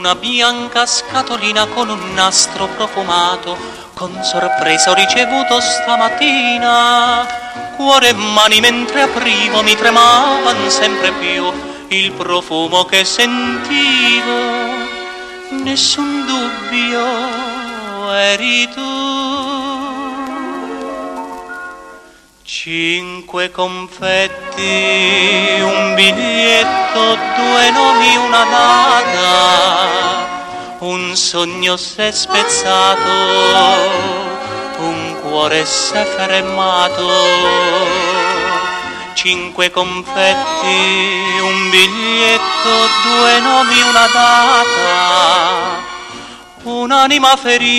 una bianca scatolina con un nastro profumato, con sorpresa ho ricevuto stamattina. Cuore e mani mentre aprivo mi tremavan sempre più, il profumo che sentivo, nessun dubbio eri tu. 5 confetti, un biglietto, 2 nomi, una data, un sogno s'è spezzato, un cuore s'è fermato. 5 confetti, un biglietto, 2 nomi, una data, un'anima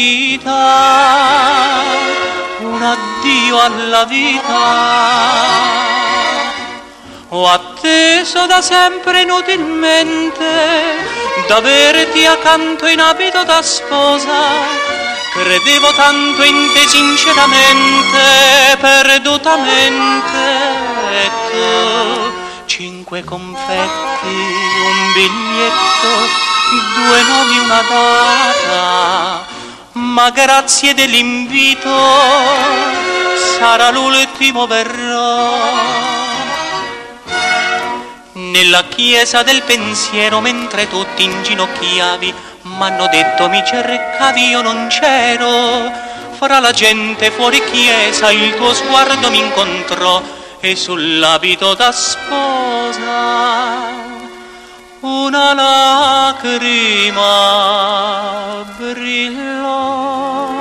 ferita, un addio alla vita. Ho atteso da sempre inutilmente d'averti accanto in abito da sposa, credevo tanto in te sinceramente, perdutamente, e tu 5 confetti, un biglietto, 2 nomi, una data, ma grazie dell'invito sarà l'ultimo verrò. Nella chiesa del pensiero mentre tutti inginocchiavi m'hanno detto mi cercavi, io non c'ero. Fra la gente fuori chiesa il tuo sguardo mi incontrò e sull'abito da sposa una lacrima brillò.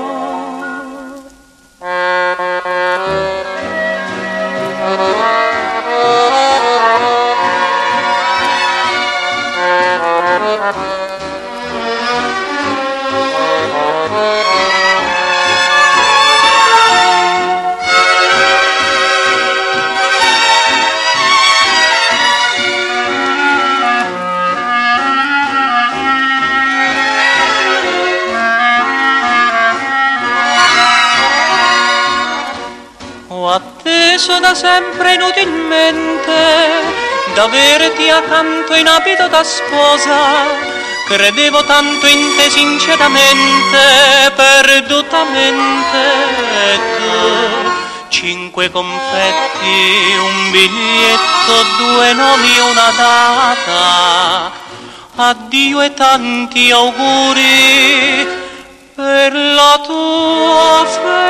Ho atteso da sempre inutilmente d'averti accanto in abito da sposa, credevo tanto in te sinceramente, perdutamente, e tu 5 confetti, un biglietto, 2 nomi, una data, addio e tanti auguri per la tua felicidad.